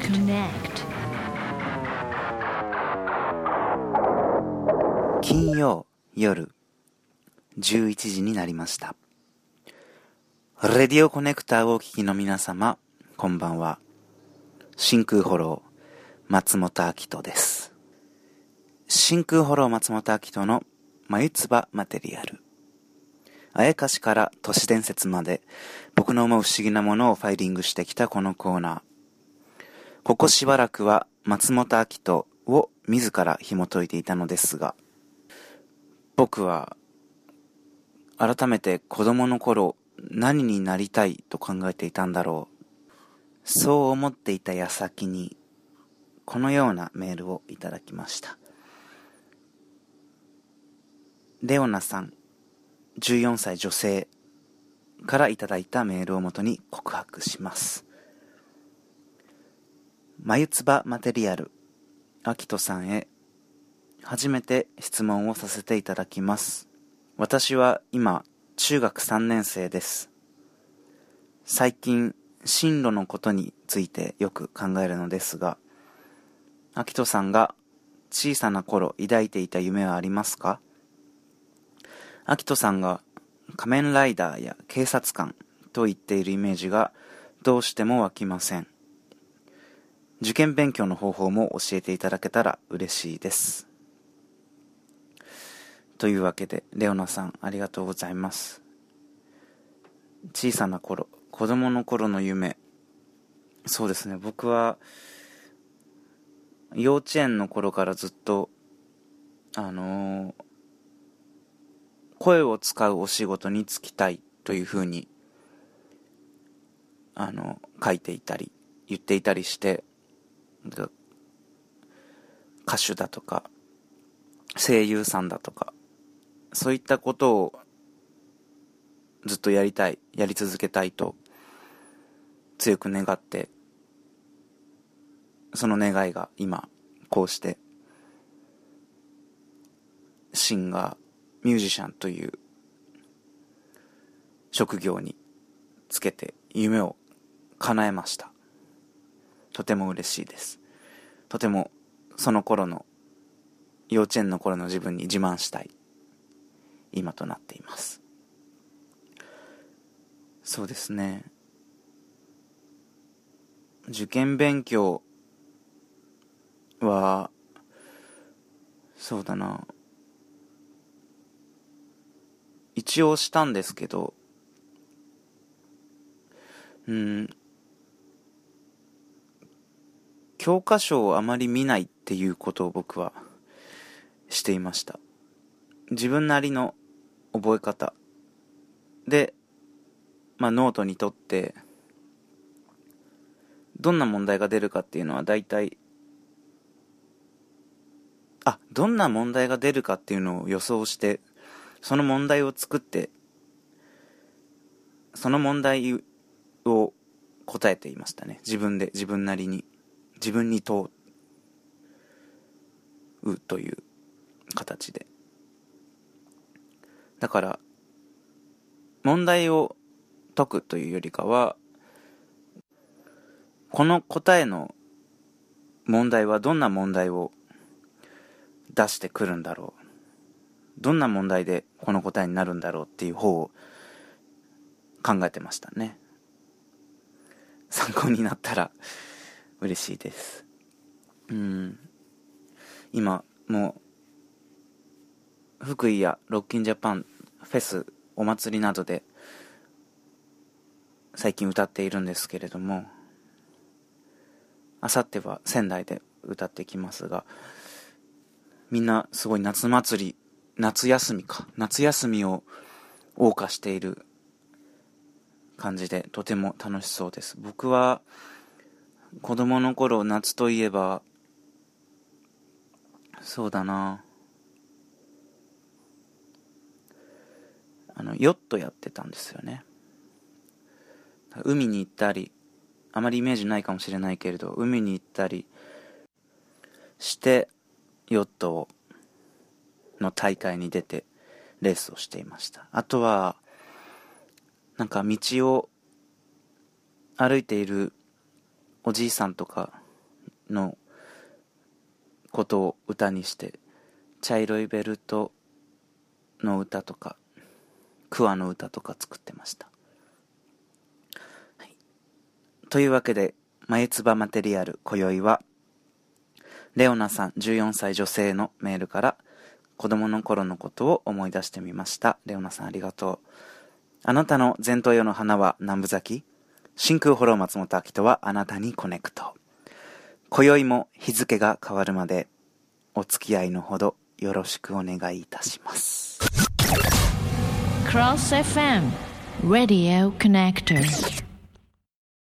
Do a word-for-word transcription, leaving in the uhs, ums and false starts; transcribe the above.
Connect 金曜夜じゅういちじになりました。レディオコネクターをお聞きの皆様、こんばんは。真空フォロー松本明人です。真空フォロー松本明人の眉唾マテリアル。あやかしから都市伝説まで僕の思う不思議なものをファイリングしてきたこのコーナー。ここしばらくは松本明人を自ら紐解いていたのですが、僕は改めて子供の頃何になりたいと考えていたんだろう。そう思っていた矢先にこのようなメールをいただきました。レオナさん、じゅうよんさい女性からいただいたメールをもとに告白します。眉唾マテリアル、アキトさんへ初めて質問をさせていただきます。私は今中学さんねん生です。最近進路のことについてよく考えるのですが、アキトさんが小さな頃抱いていた夢はありますか？アキトさんが仮面ライダーや警察官と言っているイメージがどうしても湧きません。受験勉強の方法も教えていただけたら嬉しいです。というわけで、レオナさんありがとうございます。小さな頃、子供の頃の夢。そうですね、僕は幼稚園の頃からずっとあのー、声を使うお仕事に就きたいというふうにあの書いていたり言っていたりして、歌手だとか声優さんだとかそういったことをずっとやりたい、やり続けたいと強く願って、その願いが今こうしてシンガー、ミュージシャンという職業につけて夢を叶えました。とても嬉しいです。とてもその頃の幼稚園の頃の自分に自慢したい今となっています。そうですね、受験勉強はそうだな一応したんですけど、うん教科書をあまり見ないっていうことを僕はしていました。自分なりの覚え方で、まあ、ノートにとってどんな問題が出るかっていうのは大体あどんな問題が出るかっていうのを予想して、その問題を作って、その問題を答えていましたね。自分で、自分なりに、自分に問うという形で。だから問題を解くというよりかは、この答えの問題はどんな問題を出してくるんだろう、どんな問題でこの答えになるんだろうっていう方を考えてましたね。参考になったら嬉しいです。うん今もう福井やロッキンジャパンフェス、お祭りなどで最近歌っているんですけれども、あさっては仙台で歌ってきますが、みんなすごい夏祭り、夏休みか夏休みを謳歌している感じで、とても楽しそうです。僕は子供の頃、夏といえばそうだなあのヨットやってたんですよね。海に行ったり、あまりイメージないかもしれないけれど、海に行ったりしてヨットの大会に出てレースをしていました。あとはなんか道を歩いているおじいさんとかのことを歌にして、茶色いベルトの歌とか桑の歌とか作ってました。はい、というわけで、眉唾マテリアル今宵はレオナさんじゅうよんさい女性のメールから子供の頃のことを思い出してみました。レオナさんありがとう。あなたの前頭葉の花は南部咲き、真空フォロー松本明人はあなたにコネクト。今宵も日付が変わるまでお付き合いのほどよろしくお願いいたします。 Cross エフエム Radio Connector